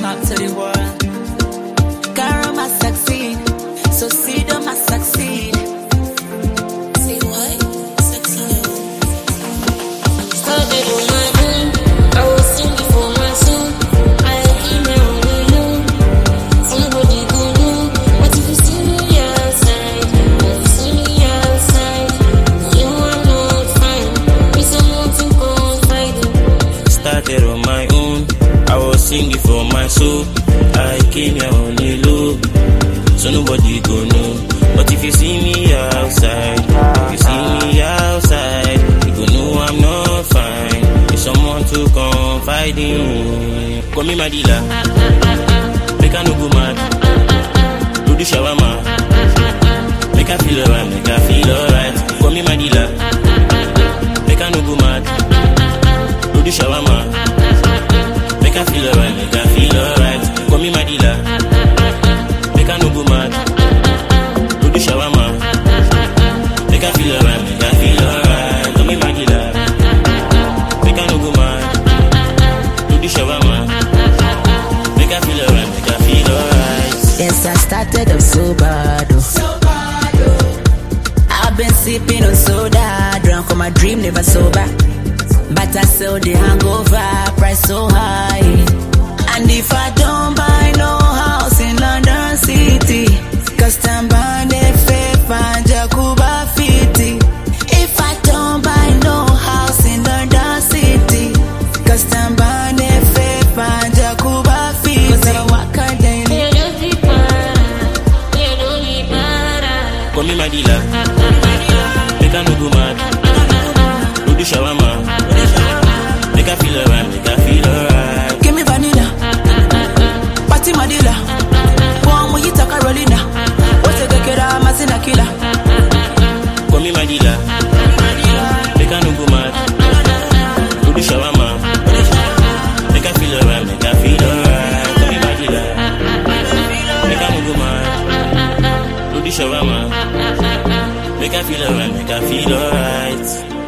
talk to the world. Girl, I succeed, so see them I succeed. Say what? Succeed. Started on my own, I was singing for my soul. I came here on the low, somebody go know. But if you see me outside, if you see me outside, you are not fine. Be someone to confide in. Started on my own, I was singing for my soul. I came here on the low, so nobody go know. But if you see me outside, if you see me outside, you go know I'm not fine. There's someone to confide in. Call me my dealer, make I no go mad. Do the shawarma, make I feel alright, make I feel alright. Call me my dealer, make I no go mad. Do the shawarma, make I feel alright, make I feel alright. Call me my dealer, make I no go mad. Do the shawarma, make I feel alright, make I feel alright. Call me my dealer, make I no go mad. Do the shawarma, make I feel alright, make I feel alright. Yes, I started off so bad, I've been sipping on soda, drunk on my dream, never sober. But I sell the hangover, price so high. And if I don't buy no house in London City, custom band FF and Jacuba Fiti. If I don't buy no house in London City, custom band FF and Jacuba Fiti. Cause I don't walk a day. Call me my dealer, make I no go mad. Do the shawarma, make I feel alright, make I feel alright. Give me vanilla, party Manila. One with you Carolina. What's the kera mazina killer? Call me my dealer, make I no go mad. Do the shawarma, make I feel alright, make I feel alright. Call me my dealer, make I no go mad. Do the shawarma, make I feel alright, make I feel alright.